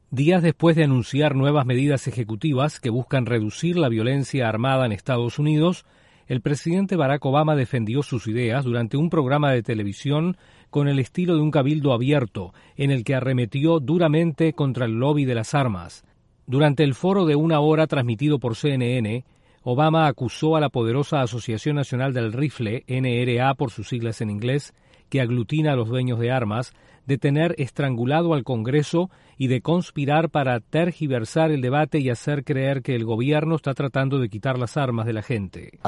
Días después de anunciar nuevas medidas ejecutivas que buscan reducir la violencia armada en Estados Unidos, el presidente Barack Obama defendió sus ideas durante un programa de televisión con el estilo de un cabildo abierto, en el que arremetió duramente contra el lobby de las armas. Durante el foro de 1 hora transmitido por CNN, Obama acusó a la poderosa Asociación Nacional del Rifle, NRA por sus siglas en inglés, que aglutina a los dueños de armas, de tener estrangulado al Congreso y de conspirar para tergiversar el debate y hacer creer que el gobierno está tratando de quitar las armas de la gente.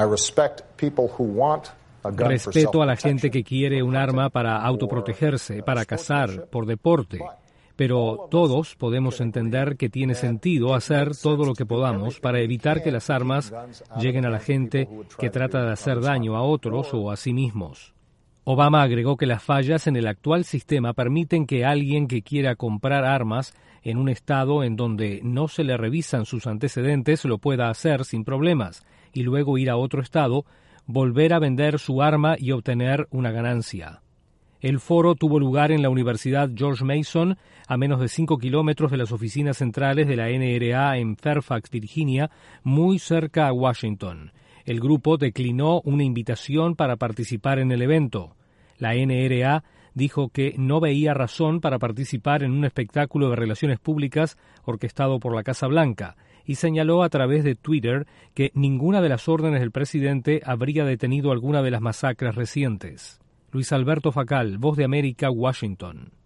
Respeto a la gente que quiere un arma para autoprotegerse, para cazar, por deporte, pero todos podemos entender que tiene sentido hacer todo lo que podamos para evitar que las armas lleguen a la gente que trata de hacer daño a otros o a sí mismos. Obama agregó que las fallas en el actual sistema permiten que alguien que quiera comprar armas en un estado en donde no se le revisan sus antecedentes lo pueda hacer sin problemas y luego ir a otro estado, volver a vender su arma y obtener una ganancia. El foro tuvo lugar en la Universidad George Mason, a menos de 5 kilómetros de las oficinas centrales de la NRA en Fairfax, Virginia, muy cerca a Washington. El grupo declinó una invitación para participar en el evento. La NRA dijo que no veía razón para participar en un espectáculo de relaciones públicas orquestado por la Casa Blanca y señaló a través de Twitter que ninguna de las órdenes del presidente habría detenido alguna de las masacres recientes. Luis Alberto Facal, Voz de América, Washington.